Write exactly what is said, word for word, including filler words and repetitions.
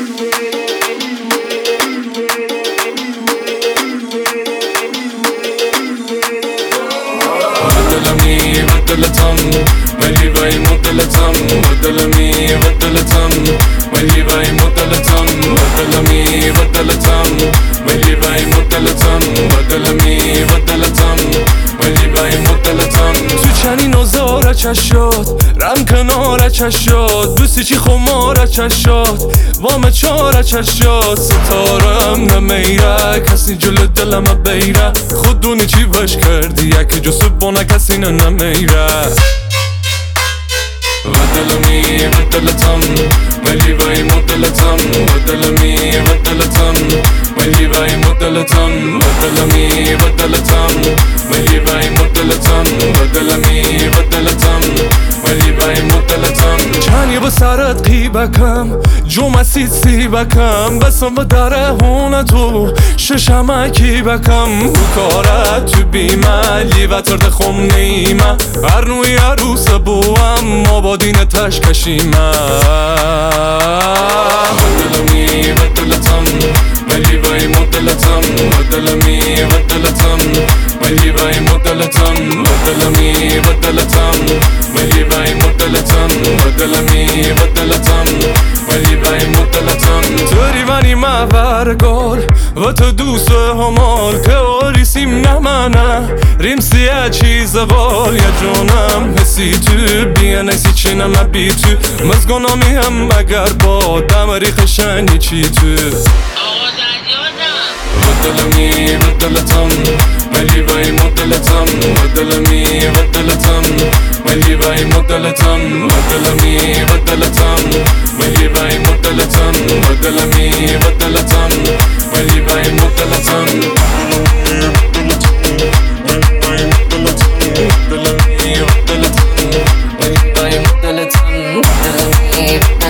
بدلمی بدلتم ولی بای مدلتم بدلمی بدلتم ولی بای مدلتم بدلمی بدلتم ولی بای مدلتم بدلمی بدلتم ولی بای مدلتم تو چنین اوزار چشات رم کنار چشات دوستی چی خمار چشات وام چار چشات ستارم نمیره کسی جلو دلم بیره خودونی چی وش کردی یکی جو سبانه کسی نمیره بدلمی بدلتم ولی بای مدلتم بدلمی بدلتم ولی بای مدلتم بدلمی بدلتم ولی بای مدلتم بدلمی بدلتم ولی بای مدلتم چنی با سرت قیبکم جمعسی سیبکم بسم و داره هونه تو ششمکی بکم او کارت تو بیملی و ترد خم نیمه هر نوی عروس بوام ما با دین تشکشیمه بدلمی بدلتم ولی بای مدلتم بدلمی بدلتم ولی بای مدلتم بدلمی بدلتم ولی بای مدلتم بدلمی بدلتم ولی بای مدلتم توری ونی مورگال و تو دوست همال که آریسیم نمانه ریمسیه چیز وال یا جونم حسی تو بیانسی چنم بی تو مزگانامی هم اگر با دمری خشنی چی تو بدلمی بدلتم ولی بای مدلتم بدلمی بدلتم ولی بای مدلتم بدلمی بدلتم ولی بای مدلتم بدلمی بدلتم ولی بای مدلتم بدلمی بدلتم ولی بای مدلتم